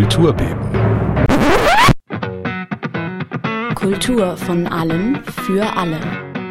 Kulturbeben. Kultur von allen für alle.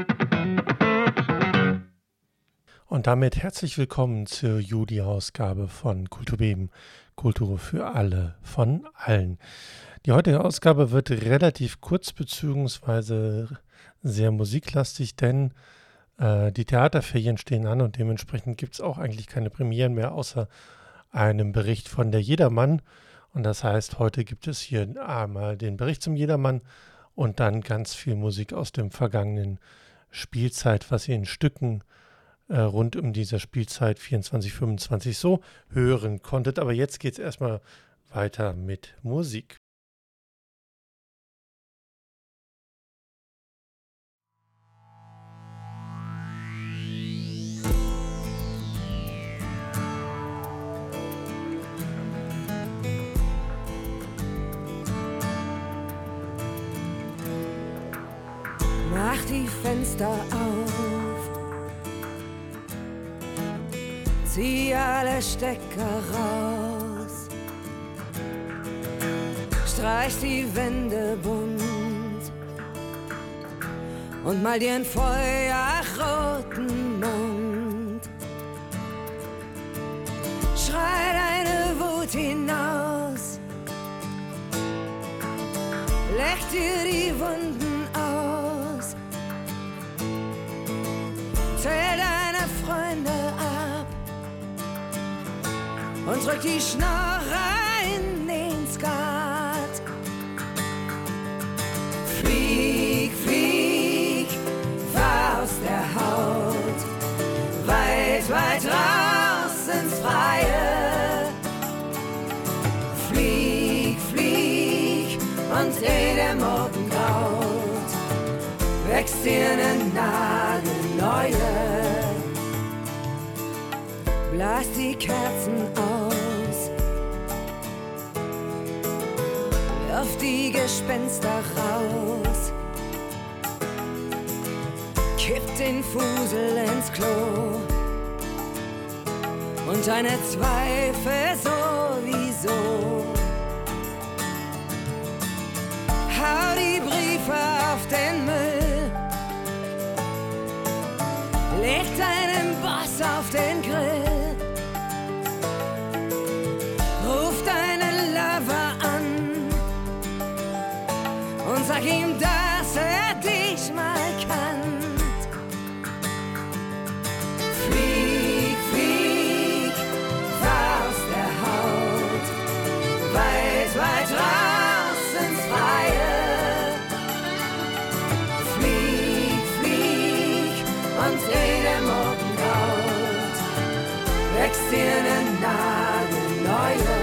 Und damit herzlich willkommen zur Juli-Ausgabe von Kulturbeben, Kultur für alle von allen. Die heutige Ausgabe wird relativ kurz bzw. sehr musiklastig, denn die Theaterferien stehen an und dementsprechend gibt es auch eigentlich keine Premieren mehr, außer einem Bericht von der Jedermann. Und das heißt, heute gibt es hier einmal den Bericht zum Jedermann und dann ganz viel Musik aus dem vergangenen Spielzeit, was ihr in Stücken rund um diese Spielzeit 24/25 so hören konntet. Aber jetzt geht es erstmal weiter mit Musik. Mach die Fenster auf, zieh alle Stecker raus, streich die Wände bunt und mal dir einen feuerroten Mund. Schrei deine Wut hinaus, leck dir die Wunden aus, zähl deine Freunde ab und drück die Schnorrer in den Skat. Flieg, flieg, fahr aus der Haut, weit, weit raus ins Freie. Flieg, flieg und ehe der Morgen graut, wächst dir eine nagelneue. Blas die Kerzen aus, wirf die Gespenster raus, kipp den Fusel ins Klo und deine Zweifel sowieso. Hau die Briefe auf den Müll, leg deinen Boss auf den Grill, ruf deinen Lover an und sag ihm, dass dich mal kannt. Flieg, flieg, fahr aus der Haut, weit, weit raus ins Freie. Flieg, flieg und ehe der Morgen graut, wächst dir eine nagelneue.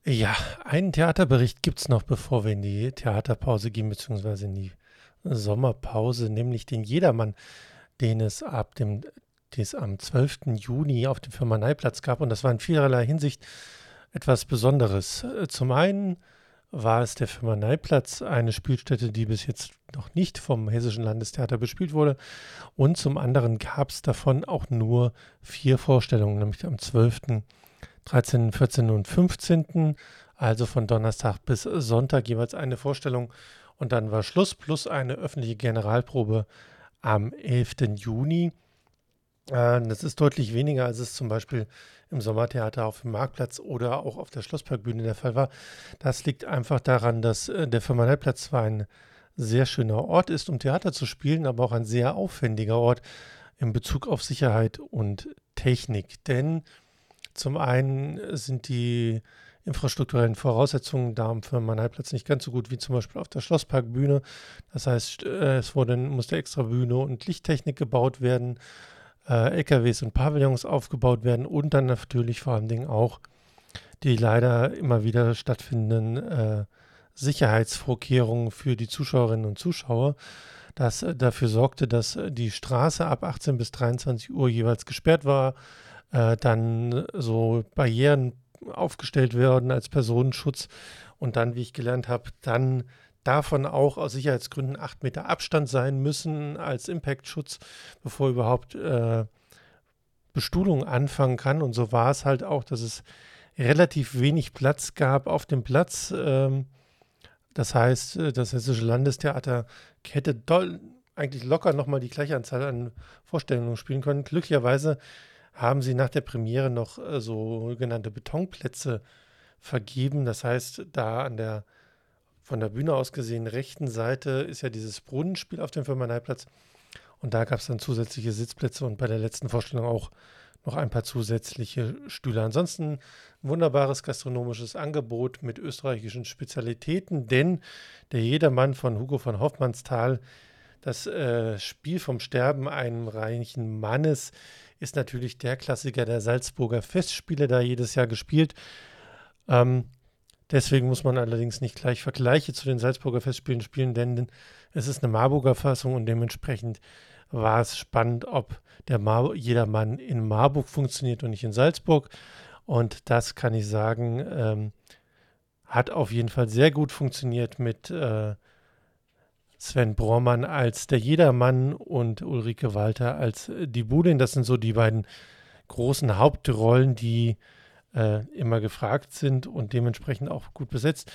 Ja, einen Theaterbericht gibt es noch, bevor wir in die Theaterpause gehen, beziehungsweise in die Sommerpause, nämlich den Jedermann, den es am 12. Juni auf dem Firmaneiplatz gab. Und das war in vielerlei Hinsicht etwas Besonderes. Zum einen war es der Firmaneiplatz, eine Spielstätte, die bis jetzt noch nicht vom Hessischen Landestheater bespielt wurde. Und zum anderen gab es davon auch nur 4 Vorstellungen, nämlich am 12., 13., 14. und 15., also von Donnerstag bis Sonntag jeweils eine Vorstellung. Und dann war Schluss, plus eine öffentliche Generalprobe am 11. Juni. Das ist deutlich weniger, als es zum Beispiel im Sommertheater auf dem Marktplatz oder auch auf der Schlossparkbühne der Fall war. Das liegt einfach daran, dass der Firmaneiplatz zwar ein sehr schöner Ort ist, um Theater zu spielen, aber auch ein sehr aufwendiger Ort in Bezug auf Sicherheit und Technik. Denn zum einen sind die infrastrukturellen Voraussetzungen da am Firmaneiplatz nicht ganz so gut wie zum Beispiel auf der Schlossparkbühne. Das heißt, musste extra Bühne und Lichttechnik gebaut werden, LKWs und Pavillons aufgebaut werden und dann natürlich vor allen Dingen auch die leider immer wieder stattfindenden Sicherheitsvorkehrungen für die Zuschauerinnen und Zuschauer, das dafür sorgte, dass die Straße ab 18 bis 23 Uhr jeweils gesperrt war, dann so Barrieren aufgestellt werden als Personenschutz und dann, wie ich gelernt habe, dann davon auch aus Sicherheitsgründen 8 Meter Abstand sein müssen als Impactschutz, bevor überhaupt Bestuhlung anfangen kann. Und so war es halt auch, dass es relativ wenig Platz gab auf dem Platz. Das heißt, das Hessische Landestheater hätte eigentlich locker nochmal die gleiche Anzahl an Vorstellungen spielen können. Glücklicherweise haben sie nach der Premiere noch sogenannte Betonplätze vergeben. Das heißt, da von der Bühne aus gesehen rechten Seite ist ja dieses Brunnenspiel auf dem Firmaneiplatz. Und da gab es dann zusätzliche Sitzplätze und bei der letzten Vorstellung auch noch ein paar zusätzliche Stühle. Ansonsten ein wunderbares gastronomisches Angebot mit österreichischen Spezialitäten, denn der Jedermann von Hugo von Hofmannsthal, das Spiel vom Sterben eines reichen Mannes, ist natürlich der Klassiker der Salzburger Festspiele, da jedes Jahr gespielt. Deswegen muss man allerdings nicht gleich Vergleiche zu den Salzburger Festspielen spielen, denn es ist eine Marburger Fassung und dementsprechend war es spannend, ob der Jedermann in Marburg funktioniert und nicht in Salzburg. Und das kann ich sagen, hat auf jeden Fall sehr gut funktioniert mit Sven Bormann als der Jedermann und Ulrike Walter als die Budin. Das sind so die beiden großen Hauptrollen, die immer gefragt sind und dementsprechend auch gut besetzt.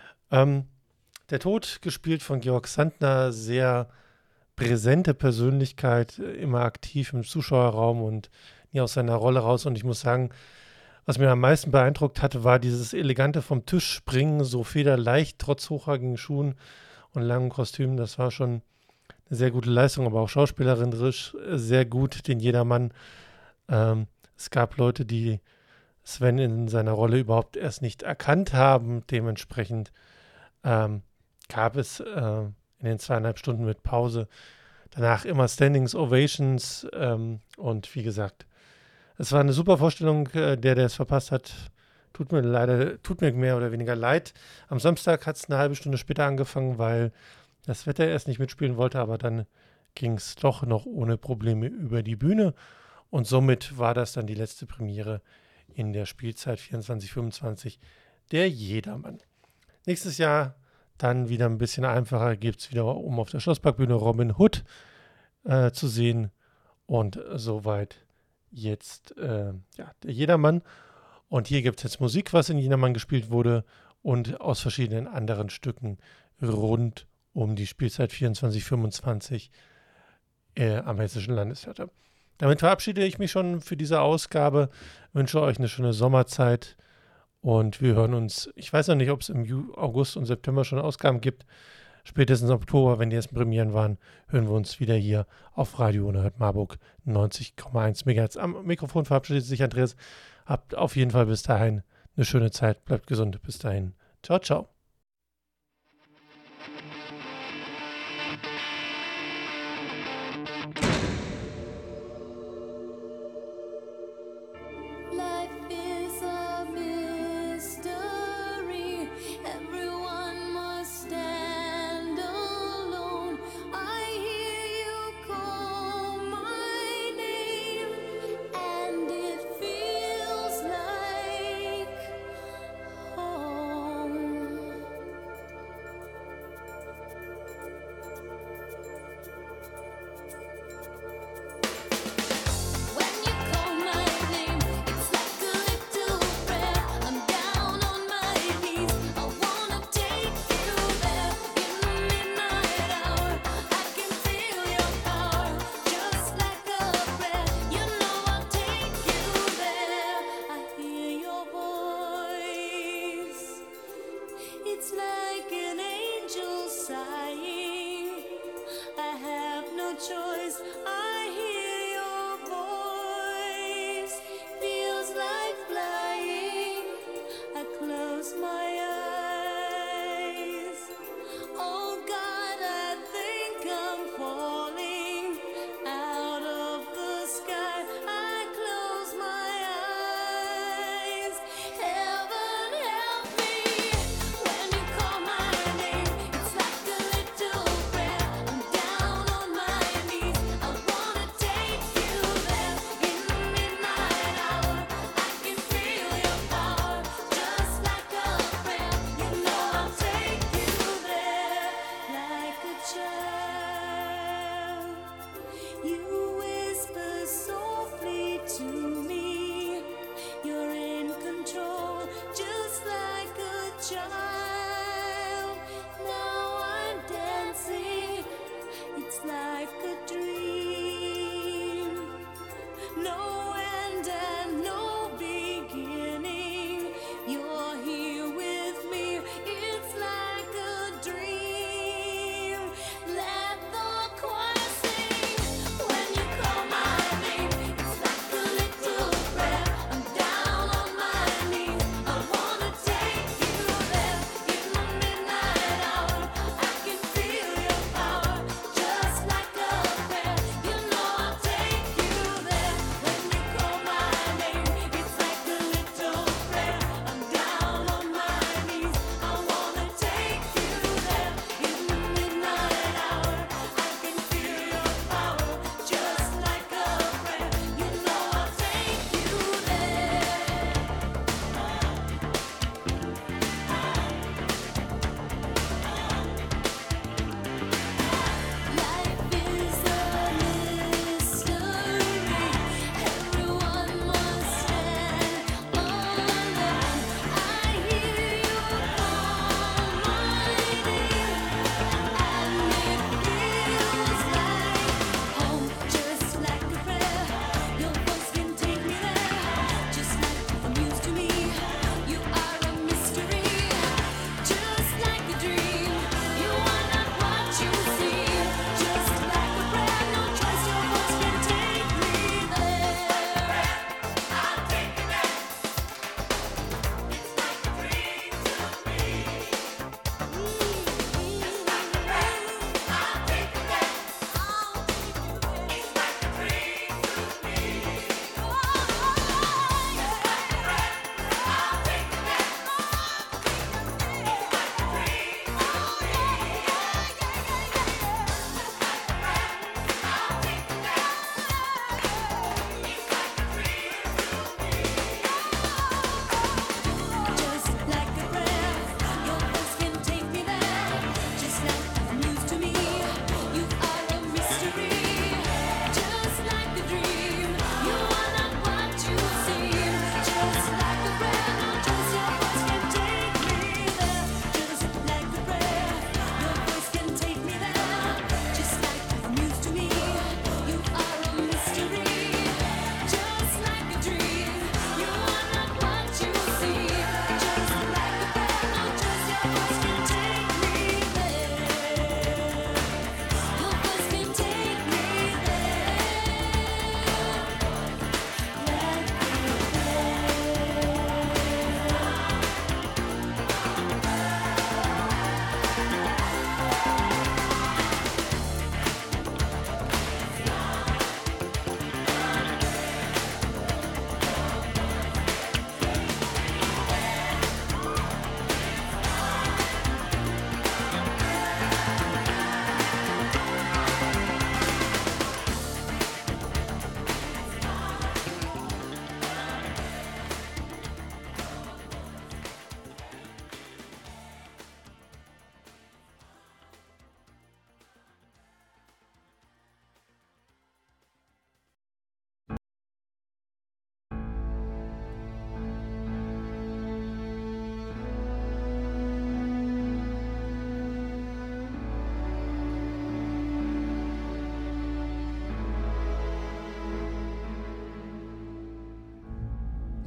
Der Tod, gespielt von Georg Sandner, sehr präsente Persönlichkeit, immer aktiv im Zuschauerraum und nie aus seiner Rolle raus. Und ich muss sagen, was mir am meisten beeindruckt hatte, war dieses elegante vom Tisch springen, so federleicht, trotz hochhackigen Schuhen und langen Kostümen. Das war schon eine sehr gute Leistung, aber auch schauspielerisch sehr gut, den Jedermann. Es gab Leute, die Sven in seiner Rolle überhaupt erst nicht erkannt haben. Dementsprechend gab es in den 2,5 Stunden mit Pause danach immer Standings Ovations und wie gesagt, es war eine super Vorstellung. Der es verpasst hat, tut mir mehr oder weniger leid. Am Samstag hat es eine halbe Stunde später angefangen, weil das Wetter erst nicht mitspielen wollte, aber dann ging es doch noch ohne Probleme über die Bühne und somit war das dann die letzte Premiere in der Spielzeit 24/25 der Jedermann. Nächstes Jahr dann wieder ein bisschen einfacher, gibt es wieder auf der Schlossparkbühne Robin Hood zu sehen und soweit jetzt der Jedermann. Und hier gibt es jetzt Musik, was in Jedermann gespielt wurde und aus verschiedenen anderen Stücken rund um die Spielzeit 24/25 am Hessischen Landestheater. Damit verabschiede ich mich schon für diese Ausgabe, wünsche euch eine schöne Sommerzeit und wir hören uns, ich weiß noch nicht, ob es im August und September schon Ausgaben gibt, spätestens im Oktober, wenn die ersten Premieren waren, hören wir uns wieder hier auf Radio Unerhört Marburg 90,1 MHz. Am Mikrofon verabschiedet sich Andreas. Habt auf jeden Fall bis dahin eine schöne Zeit, bleibt gesund, bis dahin. Ciao, ciao. Life is a mystery.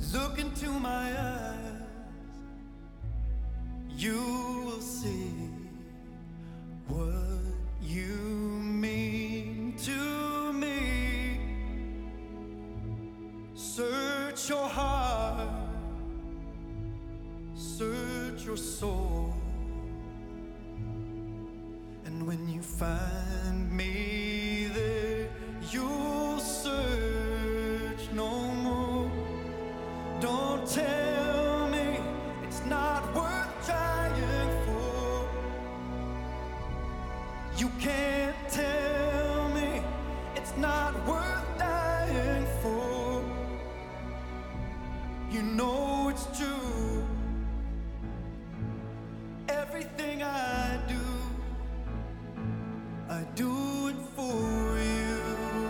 Look into my eyes, you will see what you mean to me. Search your heart, search your soul, and when you find me there, you'll search no more. Don't tell me it's not worth trying for. You can't tell me it's not worth dying for. You know it's true. Everything I do it for you.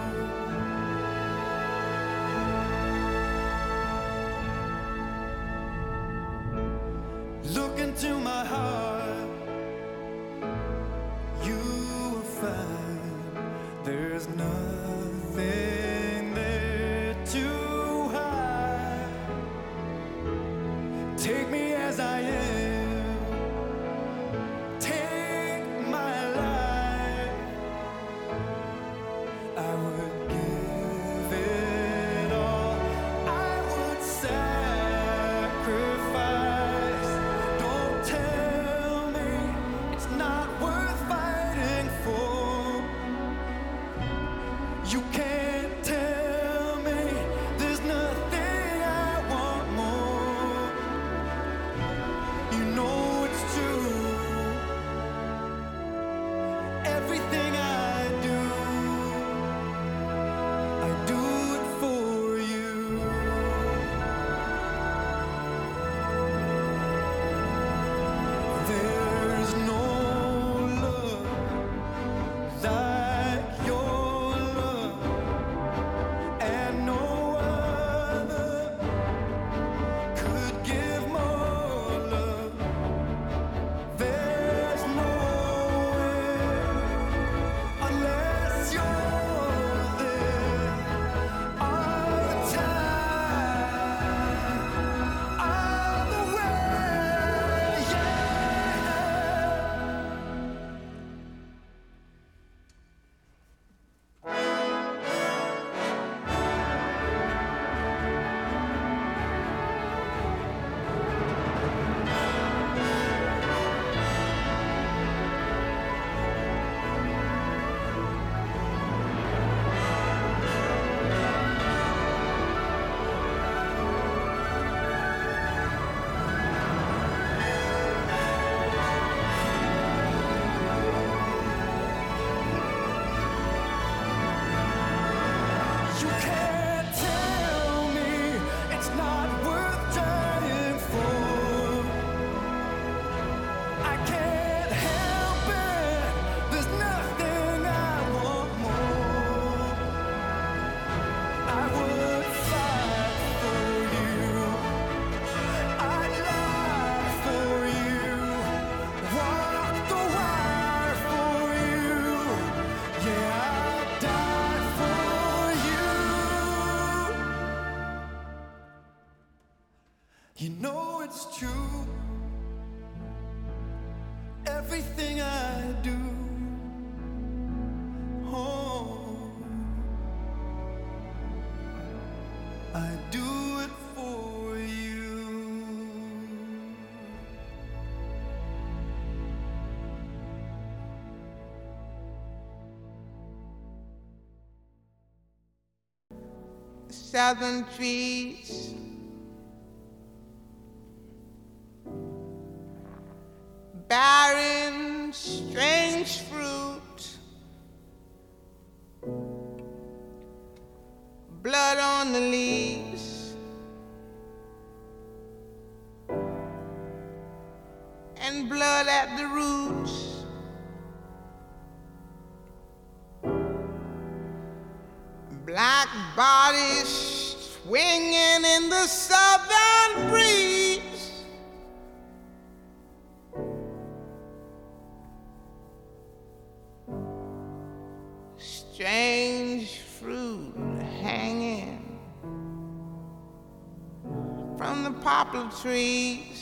Look into my heart, you will find there's nothing there to hide. Take me as I am, take my life. I would give it all, I would sacrifice. Don't tell me it's not worth fighting for. You can't tell me there's nothing I want more. You know it's true. Everything I do it for you. There's no love like your love, and no other could give more love. There's no way unless you're there all the time, all the way, yeah. You can't tell me it's not worth trying for. I can't help it. There's nothing I want more. I would fight for you. I'd lie for you. Walk the wire for you. Yeah, I'd die for you. You know it's true. Everything I do, oh, I do it for you. Southern trees, barren, strange fruit, blood on the leaves, and blood at the roots. Black bodies swinging in the southern breeze. Strange fruit hanging from the poplar trees.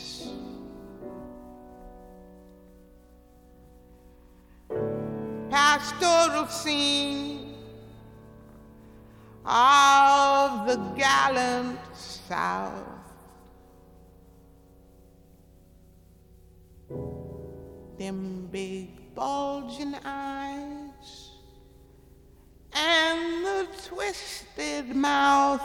Pastoral scene of the gallant South. Them big bulging eyes and the twisted mouth.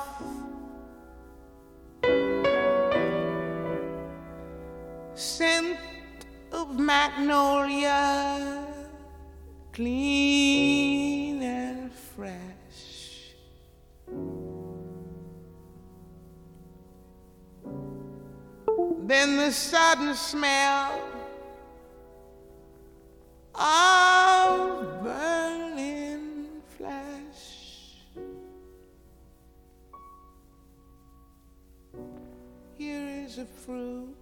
Scent of magnolia, clean and fresh. Then the sudden smell of burning flesh. Here is a fruit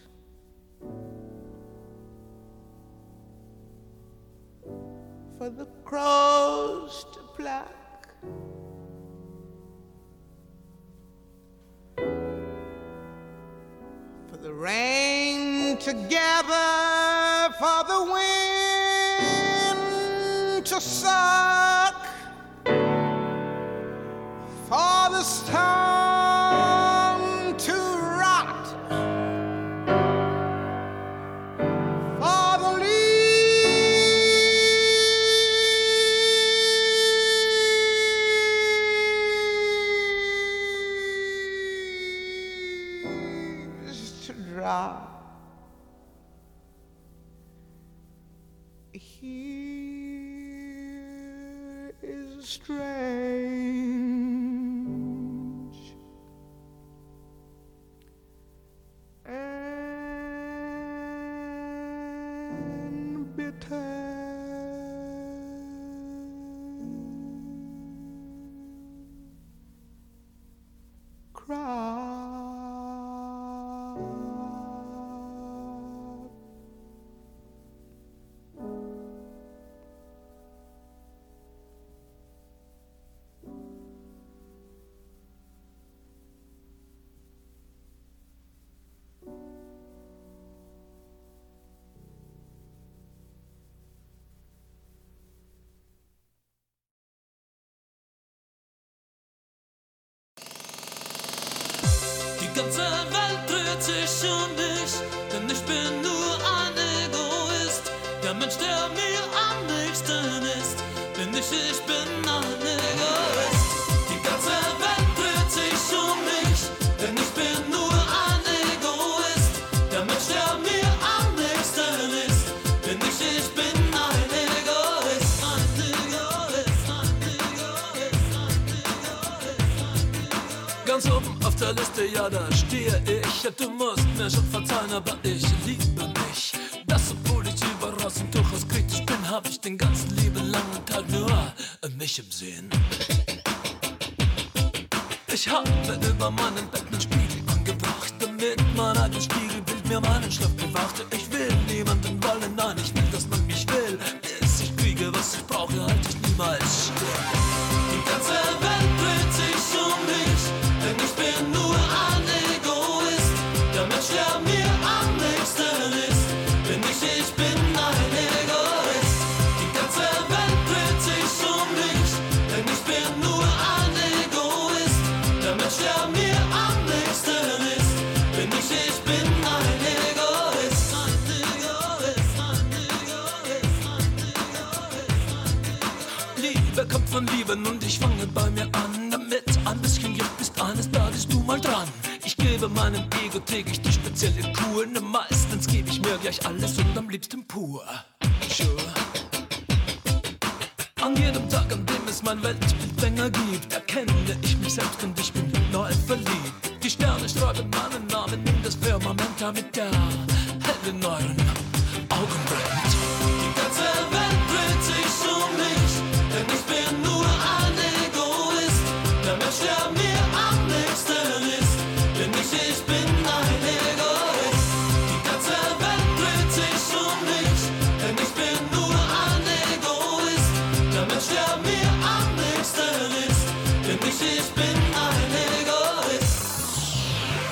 for the crows to pluck. For the rain to gather, for the wind to suck, for the stone to rot, for the leaves to drop. Here is strange and bitter. Die ganze Welt dreht sich um mich, denn ich bin nur ein Egoist. Der Mensch, der mir am nächsten ist, bin ich bin ein Egoist. Die ganze Welt dreht sich um mich, denn ich bin nur ein Egoist. Der Mensch, der mir am nächsten ist, bin ich bin ein Egoist. Ein Egoist, ein Egoist, ein Egoist. Ganz oben auf der Liste, ja, da stehe ich. Ja, du musst mir schon verzeihen, aber ich liebe mich. Das, obwohl ich überall und durchaus kritisch bin, hab ich den ganzen lieben langen Tag nur mich im Sinn. Ich habe über meinen Bett einen Spiegel angebracht, damit mein eigenes Spiegelbild mir meinen Schlaf bewachte. Ich will niemanden wollen, nein, ich will, dass man mich will. Bis ich kriege, was ich brauche, halte ich niemals still. Die ganze Welt dreht sich um mich, denn ich bin nur ein Egoist. Der Mensch, der mir am nächsten ist, bin ich bin ein Egoist. Die ganze Welt dreht sich um mich, denn ich bin nur ein Egoist. Der Mensch, der mir am nächsten ist, bin ich bin ein Egoist. Ein Egoist, ein Egoist, ein Egoist. Liebe kommt von Lieben und ich fange bei mir an, damit ein bisschen Glück ist eines Tages du mal dran. Ich gebe meinem Ego täglich die spezielle Kur, ne meistens gebe ich mir gleich alles und am liebsten pur. Sure. An jedem Tag, an dem es mein Weltbild länger gibt, erkenne ich mich selbst und ich bin neu verliebt. Die Sterne schreiben meinen Namen in das Firmament, damit der hell in euren Augen brennt. Die ganze Welt dreht sich um mich, denn ich bin nur ein Egoist. Der Mensch, der mir am nächsten ist, bin ich bin ein Egoist. Die ganze Welt dreht sich um mich, denn ich bin nur ein Egoist. Der Mensch, der mir am nächsten ist, bin ich bin ein Egoist.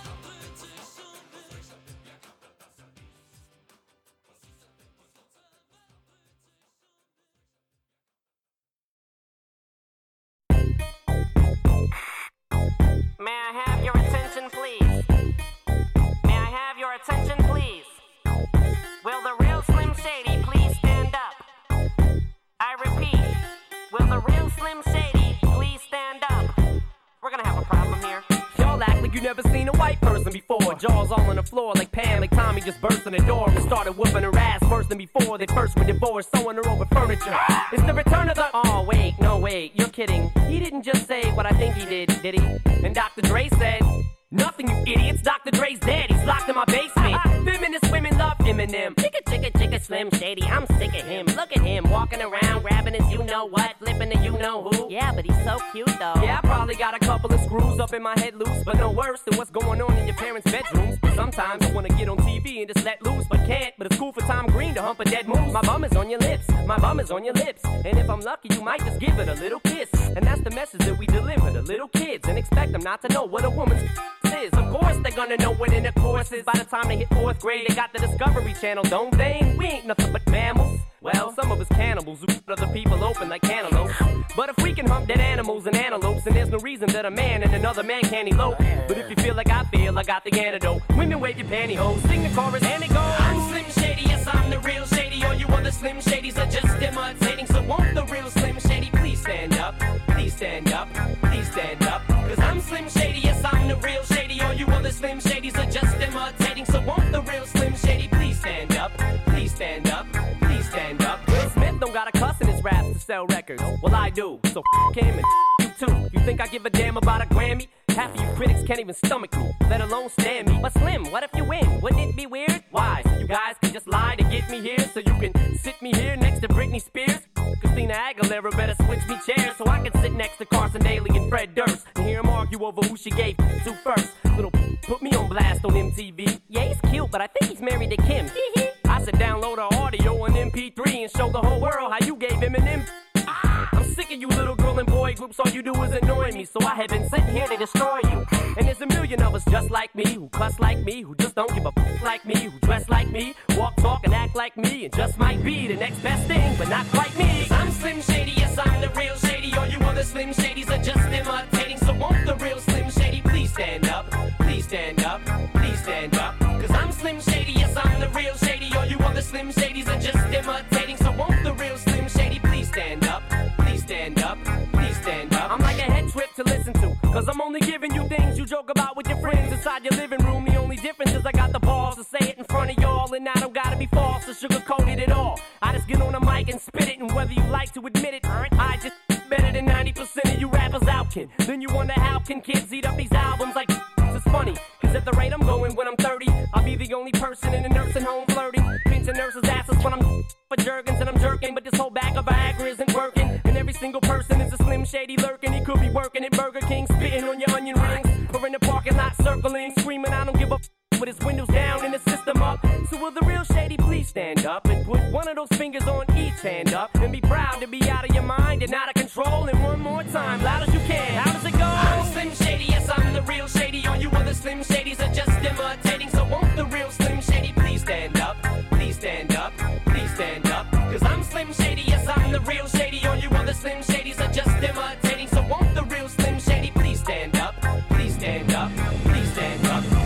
May I have your attention, please? May I have your attention, please? Will the real Slim Shady please stand up? I repeat, will the real Slim Shady please stand up? We're gonna have a problem here. Y'all act like you never seen a white person before. Jaws all on the floor like Pam, like Tommy just burst in the door and started whooping her ass worse than before. They first were divorced, sewing her over furniture. It's the return of the... Oh, wait, no, wait, you're kidding. He didn't just say what I think he did he? And Dr. Dre said... Nothing, you idiots. Dr. Dre's dead. He's locked in my basement. Feminist women love Eminem. Chicka, Slim Shady. I'm sick of him. Look at him walking around, grabbing his you-know-what, flipping the you-know-who. Yeah, but he's so cute, though. Yeah, I probably got a couple of screws up in my head loose, but no worse than what's going on in your parents' bedrooms. Sometimes I want to get on TV and just let loose, but can't. But it's cool for Tom Green to hump a dead moose. My bum is on your lips. My bum is on your lips. And if I'm lucky, you might just give it a little kiss. And that's the message that we deliver to little kids and expect them not to know what a woman's is. Of course they're gonna know what intercourse is. By the time they hit 4th grade, they got the Discovery Channel, don't they? We ain't nothing but mammals. Well, some of us cannibals who cut other people open like cantaloupes. But if we can hump dead animals and antelopes, then there's no reason that a man and another man can't elope. But if you feel like I feel, I got the antidote. Women wave your pantyhose, sing the chorus and it goes. I'm Slim Shady, yes I'm the real Shady. All you other Slim Shadys are just imitating. So won't the real Slim Shady please stand up? Please stand up, please stand up. Cause I'm Slim Shady, yes I'm the real Shady. All you other Slim Shadys are just imitating. So won't the real Slim Shady please stand up? Please stand up, please stand up. Will Smith don't got a cuss in his raps to sell records. Well I do, so him and you too. You think I give a damn about a Grammy? Half of you critics can't even stomach me, let alone stand me. But Slim, what if you win? Wouldn't it be weird? Why? So you guys can just lie to get me here, so you can sit me here next to Britney Spears? Christina Aguilera better switch me chairs so I can sit next to Carson Daly and Fred Durst and hear them argue over who she gave to first. Little put me on blast on MTV. Yeah, he's cute, but I think he's married to Kim. I said download her audio on MP3 and show the whole world how you gave him an M. I'm sick of you little girl and boy groups, all you do is annoy me. So I have been sitting here to destroy you. And there's a million of us just like me, who cuss like me, who just don't give a like me, who dress like me, walk, talk, and act like me, and just might be the next best thing, but not quite me. I'm Slim Shady, yes I'm the real Shady. All you other Slim Shadys are just imitating. So won't the real Slim Shady please stand up? Please stand up, please stand up. Cause I'm Slim Shady, yes I'm the real Shady. All you other Slim Shadys are just imitating. So won't the real Slim Shady please stand up? Please stand up, please stand up. I'm like a head trip to listen to, cause I'm only giving you things you joke about with your friends inside your living room. The only difference is I got the balls to say it in front of y'all, and I don't gotta be false or sugarcoat it at all. I just get on the mic and spit it, and whether you like to admit it, I just better than 90% of you rappers out, kid. Then you wonder how can kids eat up these albums like it's funny, cause at the rate I'm going when I'm 30, I'll be the only person in a nursing home flirting, pinching nurses' asses when I'm for Jergens and I'm jerking. But this whole bag of Viagra isn't working, and every single person is a Slim Shady lurking. He could be working at Burger King, spitting on your onion rings, or in the parking lot circling, screaming I don't give a with his windows down and his system up. So will the real Shady please stand up and put one of those fingers on each hand up and be proud to be out of your mind and out of control. And one more time, loud as you can. How does it go? I'm Slim Shady, yes I'm the real Shady. All you other Slim Shadys are just imitating. So won't the real Slim Shady please stand up? Please stand up, please stand up. Cause I'm Slim Shady, yes I'm the real Shady. All you other Slim Shadys are just imitating. So won't the real Slim Shady please stand up? Please stand up, please stand up.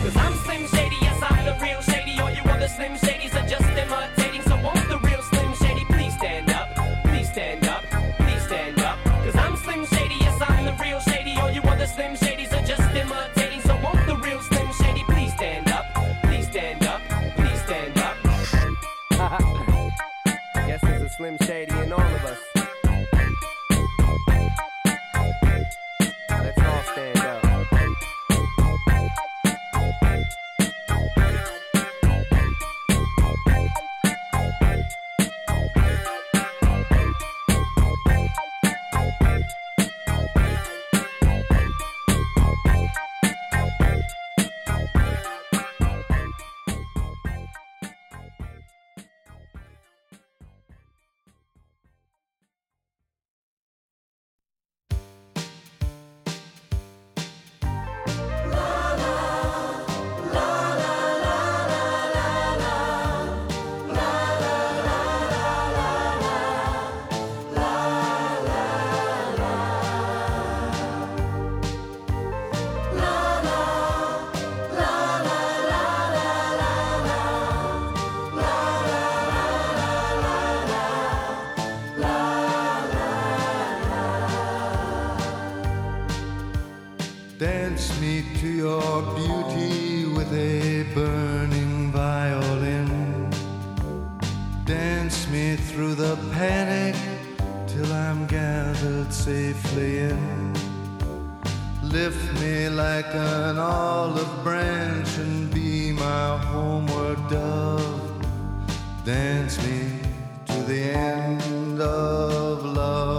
beauty with a burning violin. Dance me through the panic till I'm gathered safely in. Lift me like an olive branch and be my homeward dove. Dance me to the end of love.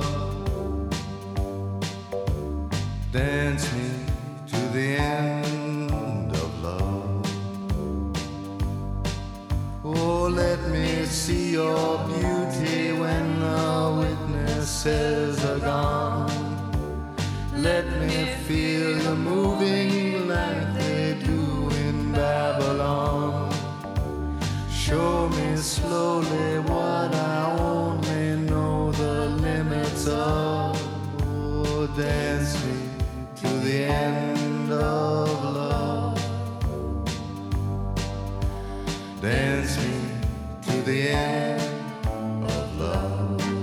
Dance me to the end of love. Oh, let me see your beauty when the witnesses are gone. Let me feel you moving like they do in Babylon. Show me slowly what I only know the limits of. Oh, dance me to the end of love. Dance me to the end of love.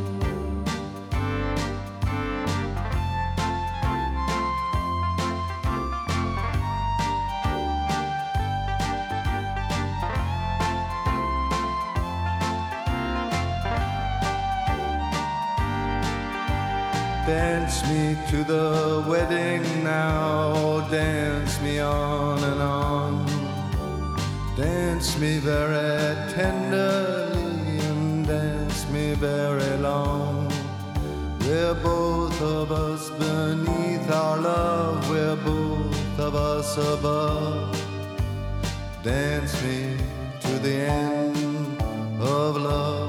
Dance me to the wedding now, dance me on and on. Dance me very tenderly and dance me very long. We're both of us beneath our love, we're both of us above. Dance me to the end of love.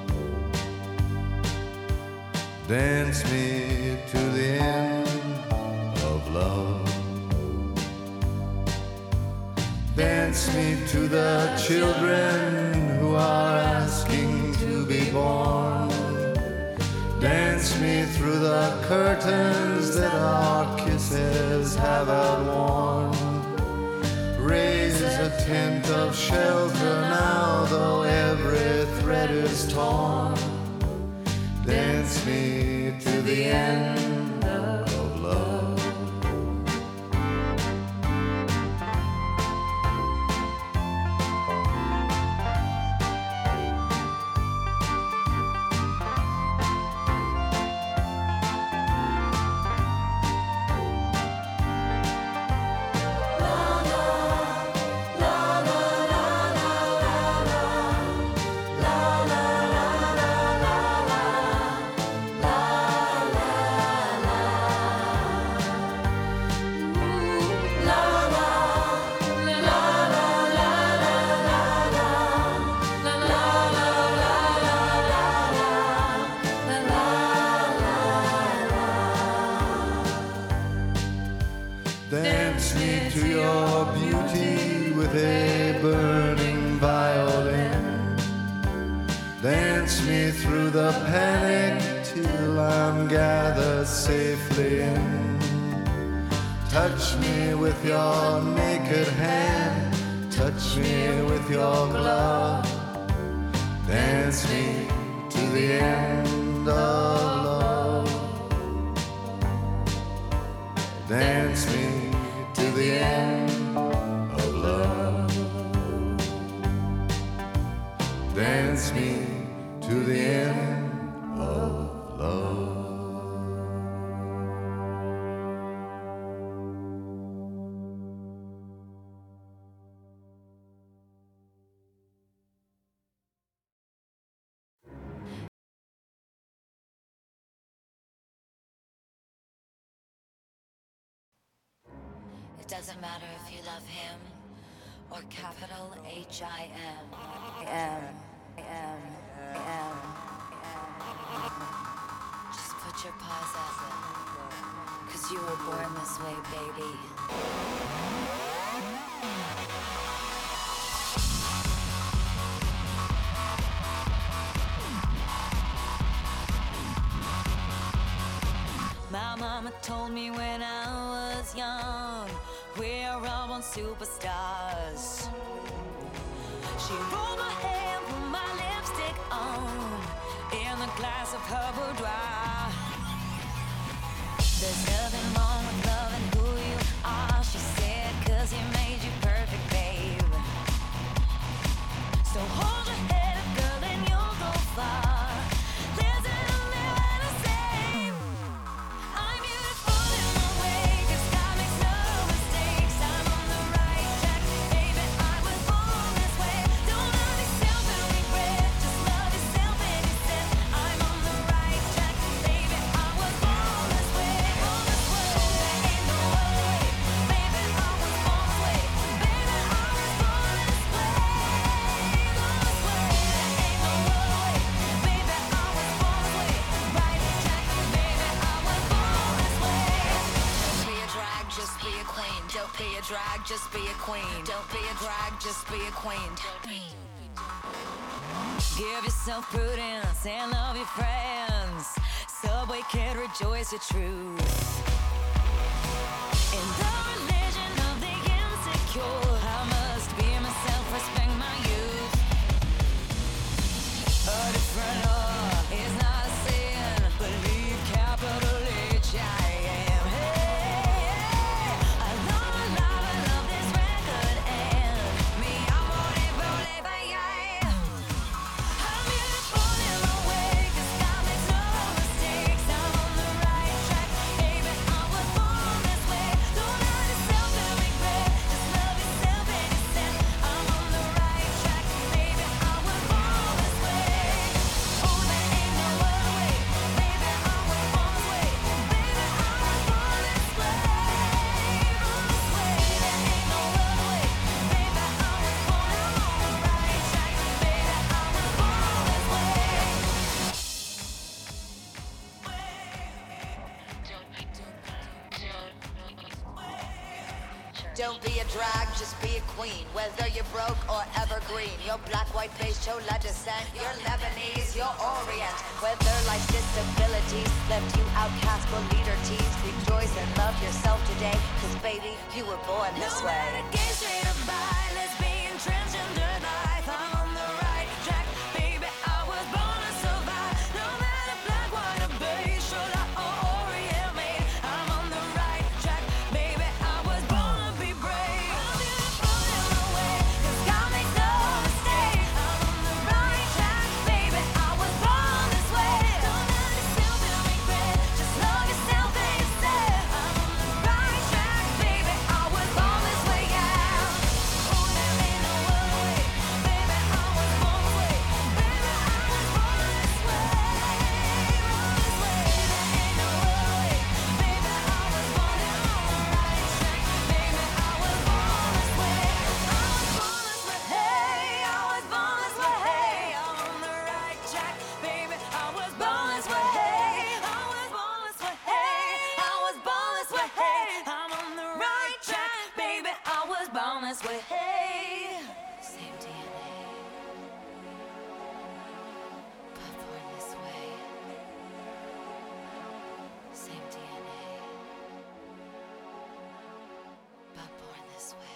Dance me to the end of love. Dance me to the children who are asking to be born. Dance me through the curtains that our kisses have outworn. Raise a tent of shelter now, though every thread is torn. Dance me to the end of love. Dance me to your beauty with a burning violin. Dance me through the panic till I'm gathered safely in. Touch me with your naked hand, touch me with your glove. Dance me to the end of love. Dance me to the end of love. Dance me to the end of love. It doesn't matter if you love him or capital H-I-M. Just put your paws up, 'cause you were born this way, baby. My mama told me when I was young, we're all born superstars. She rolled my hair, put my lipstick on, in the glass of her boudoir. There's nothing wrong with loving who you are, she said, 'cause he made you just be a queen. Don't be a drag, just be a queen. Give yourself prudence and love your friends. Subway kid, rejoice your truth. In the religion of the insecure, I must be myself, respect my youth. A different law is not a sin. Believe capital H I am. Hey, I love this record and me amor y bolivar. I'm beautiful in my way, 'cause God makes no mistakes. I'm on the right track, baby. I was born this way. Don't hurt yourself and regret. Just love yourself and you said I'm on the right track, baby. I was born this way. Oh, there ain't no other way, baby. I was born this way, baby. I was born this way. There ain't no other way, baby. I was born. I'm on the right track, baby. I was born this way. Don't be a drag, just be a queen. Whether you're broke or evergreen, you're black, white, beige, chola descent, you're Lebanese, you're Orient. Whether life's disabilities left you outcast or leader teased, rejoice and love yourself today, 'cause baby, you were born this way. No matter gay, straight or bi, lesbian, transgender life, I'm on the right track, baby. I was born to survive. No matter black, white, or beige, chola or Orient made, I'm on the right track, baby. I was born to be brave. I'm beautiful in my way, 'cause God makes no mistake. I'm on the right track, baby. I was born this way. Don't hurt yourself and regret. Just love yourself and you said I'm on the right track, baby. I was born this way, yeah. Oh, there ain't no other way, baby. I was born this way, baby. I was born this way. There ain't no other way, baby. I was born. I'm on the right track, baby. I was born this way. I was born this way. Hey, I was born this way. Hey, I'm on the right track, baby. I was born this way. Hey, I was born this way. Hey, I was born this way. Hey, I'm on the right track, baby. I was born this way. Hey, same DNA, but born this way. Same DNA, but born this way.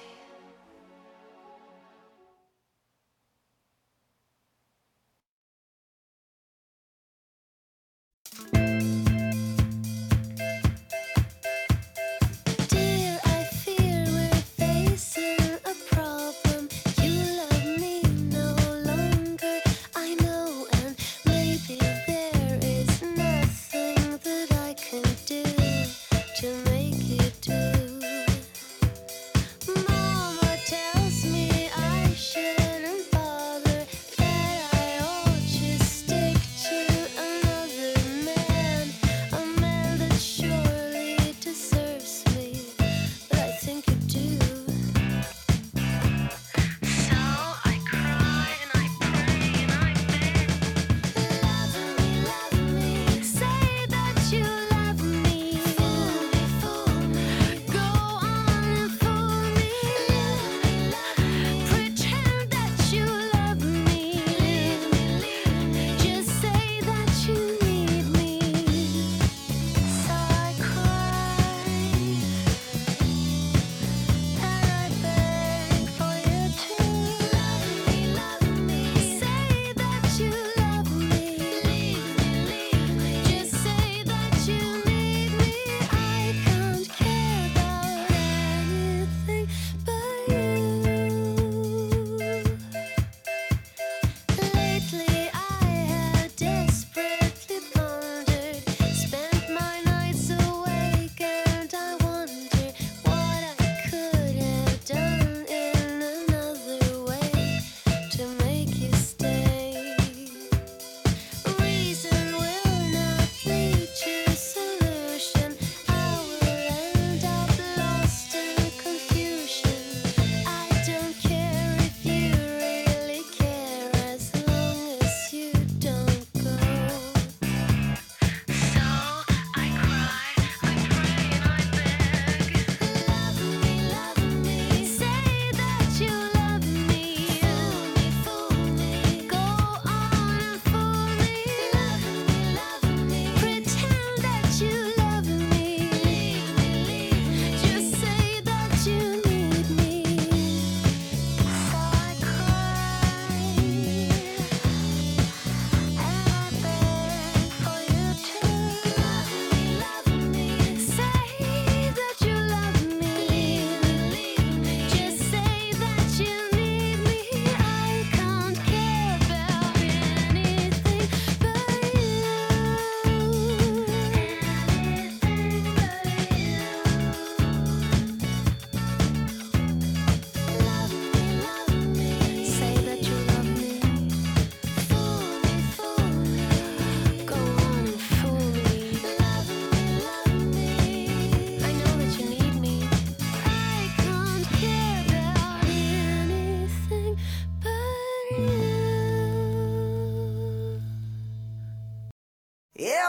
Dear, I fear we're facing a problem.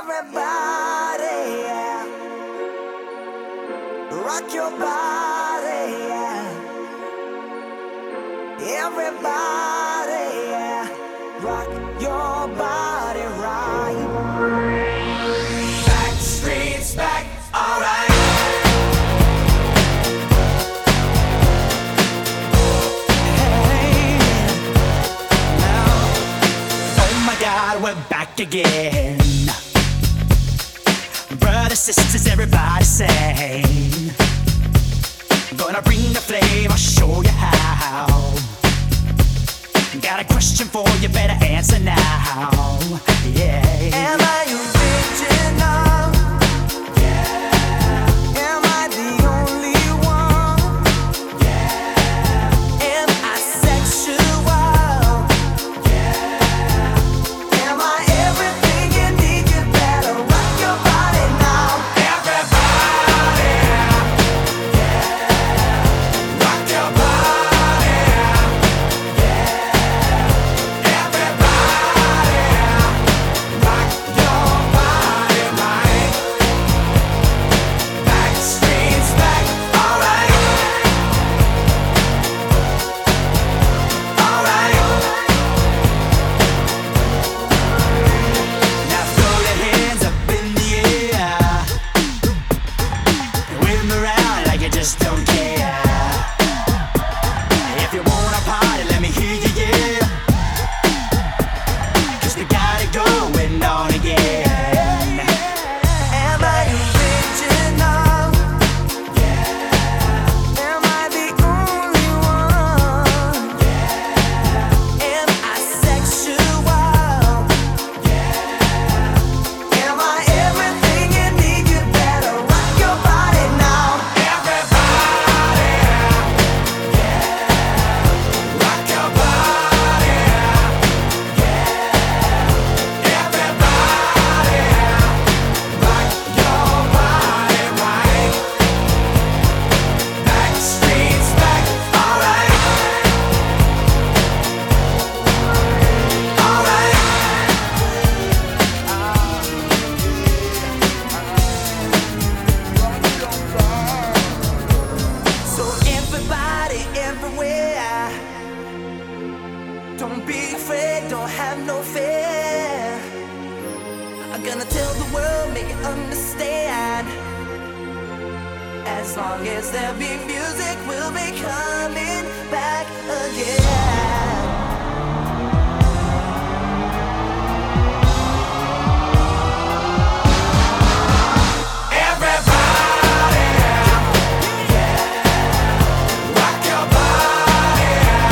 Everybody, yeah. Rock your body, yeah. Everybody, yeah. Rock your body right. Backstreet's back, alright. Hey, now, oh my God, we're back again. Brothers, sisters, everybody sing. Gonna bring the flame, I'll show you how. Got a question for you, better answer now. Yeah. Am I original? Yeah. Am I the only one? Yeah. Am I sexual? Yeah. Am I everything you need? You better rock your body now. Everybody, yeah. Rock your body, yeah. Everybody, rock your body right. Backstreet's back, alright. Alright. Now throw your hands up in the air. Wave 'em around like you just don't care. If you wanna party, let me hear you, yeah. 'Cause we got it going on again. Am I original? Yeah. Am I the only one? Yeah. Am I sexual? Yeah. Am I everything you need? You better rock your body now. Everybody, yeah. Rock your body, yeah. Everybody, rock your body right. Backstreet's back, alright. Alright. So everybody, everywhere, don't be afraid, don't have no fear. I'm gonna tell the world, make it understand. As long as there be music, we'll be coming back again. Everybody, yeah. Rock your body,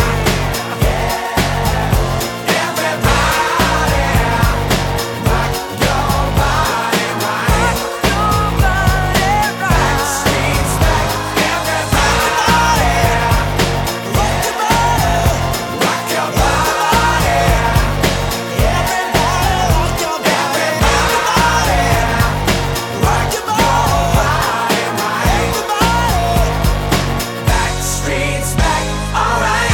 yeah. Everybody, rock your body right. Backstreet's back, everybody, rock your body, rock your body, everybody, rock your body, rock your body right. Backstreet's back, alright.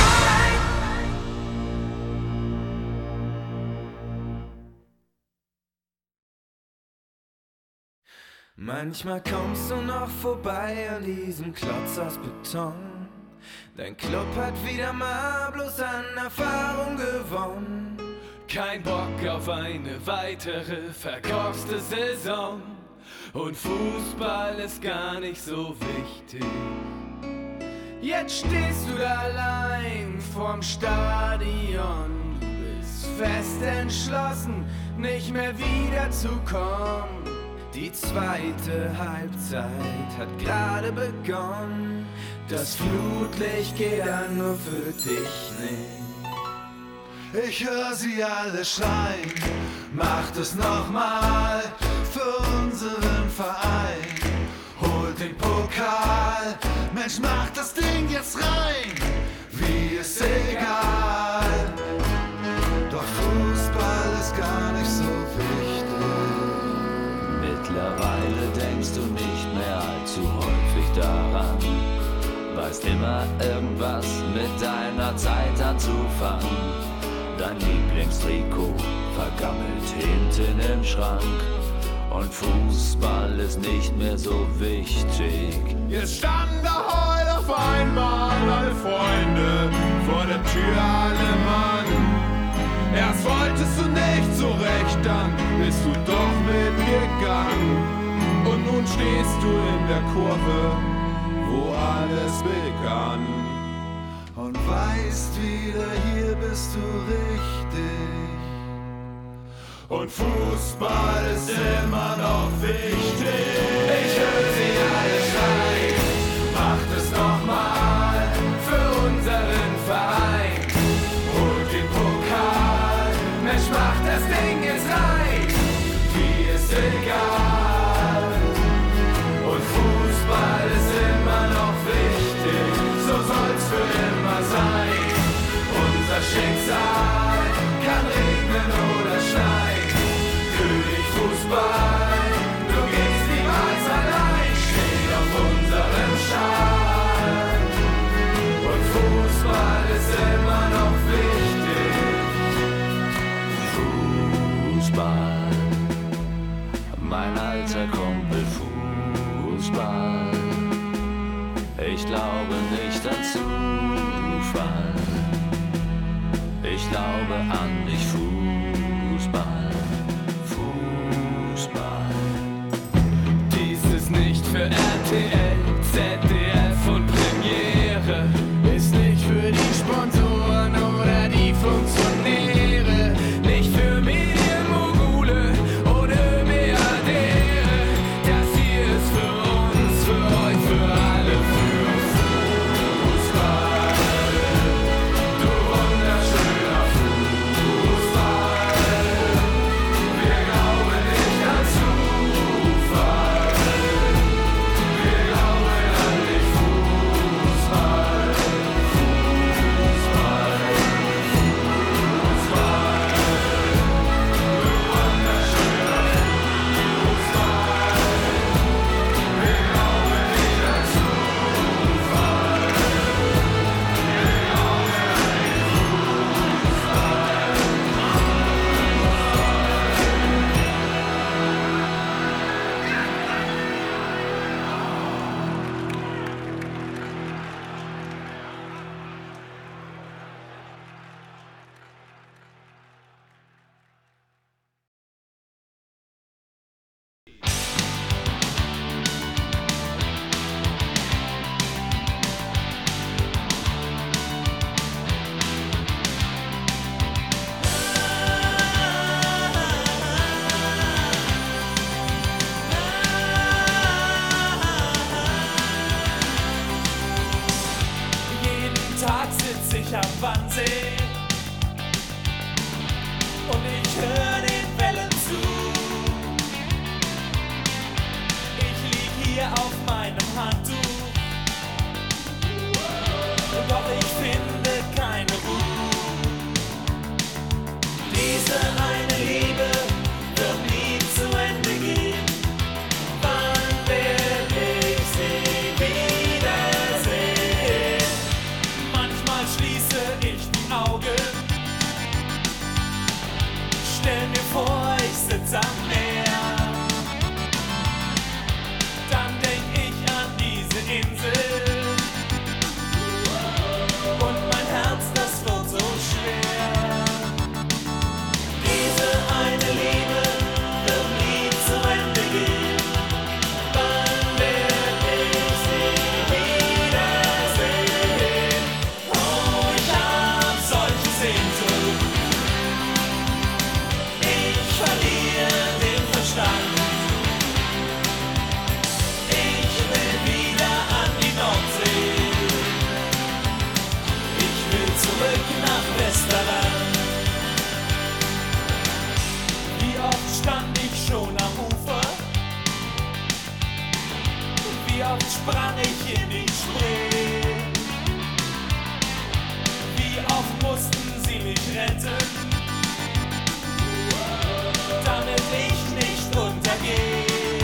Manchmal kommst du noch vorbei an diesem Klotz aus Beton. Dein Club hat wieder mal bloß an Erfahrung gewonnen. Kein Bock auf eine weitere verkorkste Saison. Und Fußball ist gar nicht so wichtig. Jetzt stehst du da allein vorm Stadion. Du bist fest entschlossen, nicht mehr wiederzukommen. Die zweite Halbzeit hat gerade begonnen. Das Flutlicht geht an, nur für dich nicht. Ich höre sie alle schreien, macht es nochmal für unseren Verein. Holt den Pokal, Mensch, macht das Ding jetzt rein, wie ist egal. Doch Fußball ist gar nicht so wichtig. Mittlerweile denkst du nicht mehr allzu häufig daran, weißt immer irgendwas mit deiner Zeit anzufangen. Dein Lieblingstrikot vergammelt hinten im Schrank und Fußball ist nicht mehr so wichtig. Jetzt standen da heute auf einmal alle Freunde vor der Tür, alle Mann. Erst wolltest du nicht so recht, dann bist du doch mitgegangen. Und nun stehst du in der Kurve, wo alles begann. Und weißt wieder, hier bist du richtig. Und Fußball ist immer noch wichtig. Ich höre sie alle schreien, macht es nochmal für unseren Verein. Holt den Pokal, Mensch, macht das Ding jetzt rein. Wie ist egal. Und Fußball ist immer noch wichtig, so soll's für immer sein. Unser Schicksal kann regnen oder schneien. König Fußball, du gehst niemals allein, steht auf unserem Schal. Und Fußball ist immer noch wichtig. Fußball, mein alter Kumpel Fußball. Ich glaube nicht an Zufall. Ich glaube an dich, Fußball, Fußball. Dies ist nicht für RTL, ZDF und Premiere. Ist nicht für die Sponsoren oder die Funktionäre. Nicht für Medienmogule oder Milliardäre. Das hier ist für uns, für euch, für alle, für Fußball. Du wunderschöner Fußball. Wir glauben nicht an Zufall. Wir glauben an dich, Fußball. Fußball. Fußball. Du wunderschöner Fußball. Wir glauben nicht an Zufall. Wir glauben an jeden Tag sitz ich am Wannsee und ich höre den Wellen zu. Ich lieg hier auf meinem Handtuch, doch ich finde keine Ruhe. Diese eine Liebe wird nie zu Ende gehen. Wann werd ich sie wiedersehen? Manchmal schließe ich die Augen, stell mir vor, ich sitz am Meer. Dann denk ich an diese Insel und mein Herz, das wird so schwer. Diese eine Liebe wird nie zu Ende gehen. Wann werd ich sie wiedersehen? Oh, ich hab solche Sehnsucht. Ich verliere den Verstand. Ich will wieder an die Nordsee. Ich will zurück nach Westerland. Wie oft stand ich schon am Ufer? Wie oft sprang ich in die Spree? Wie oft mussten sie mich retten, damit ich nicht untergehe?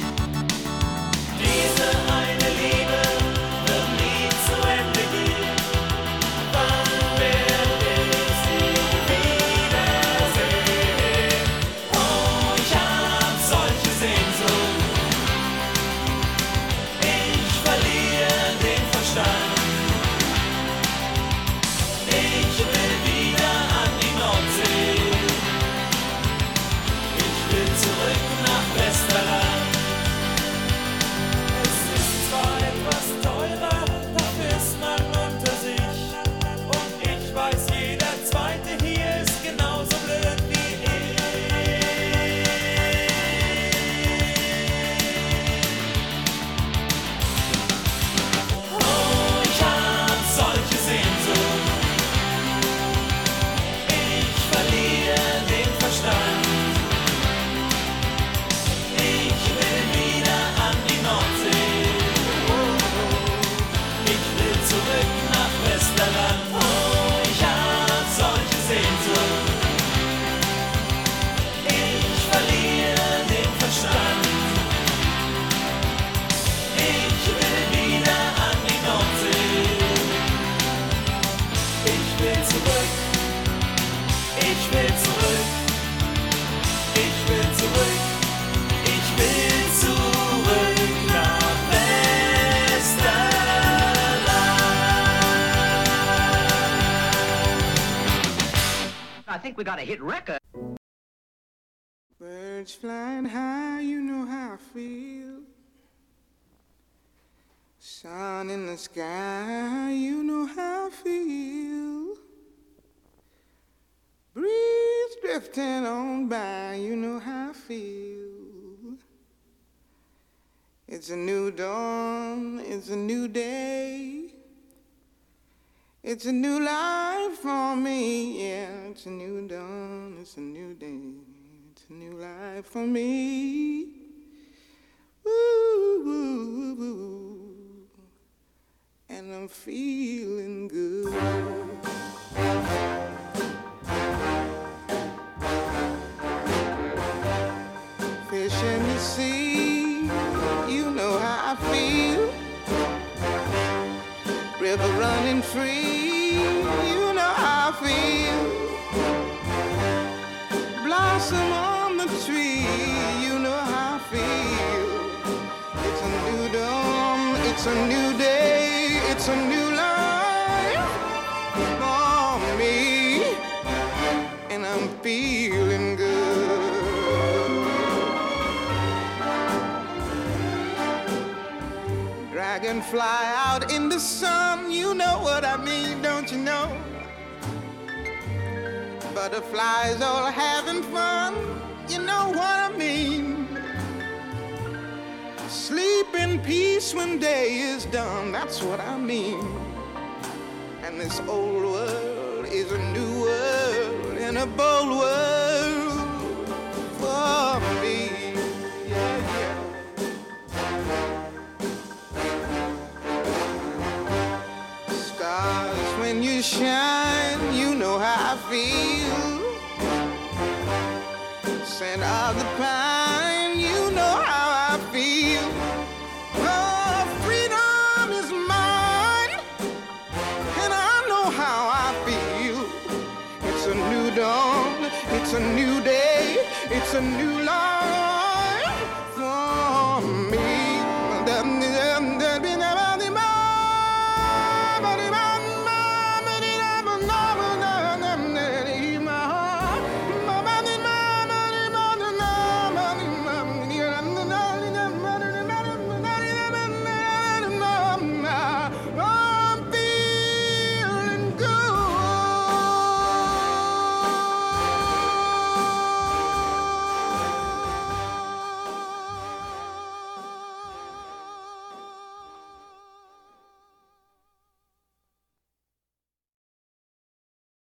Diese eine Liebe wird nie zu Ende gehen. Wann werd ich sie wiedersehen? Oh, ich hab solche will zurück. Ich will zurück. Ich will zurück. Ich will zurück nach Westerland. I think we got a hit record. Birds flying high, you know how I feel. Sun in the sky, you know how I feel. Breeze drifting on by, you know how I feel. It's a new dawn, it's a new day. It's a new life for me, yeah. It's a new dawn, it's a new day. It's a new life for me. Woo, woo, woo. And I'm feeling good. Fish in the sea, you know how I feel. River running free, you know how I feel. Blossom on the tree, you know how I feel. It's a new dawn, it's a new day, it's a new life for me, and I'm feeling good. Dragonfly out in the sun, you know what I mean, don't you know? Butterflies all having fun, you know what I mean. Sleep in peace when day is done, that's what I mean. And this old world is a new world and a bold world for me. Yeah, yeah. Stars, when you shine, you know how I feel. Scent of the pine, you know how I feel. Oh, freedom is mine, and I know how I feel. It's a new dawn, it's a new day, it's a new life.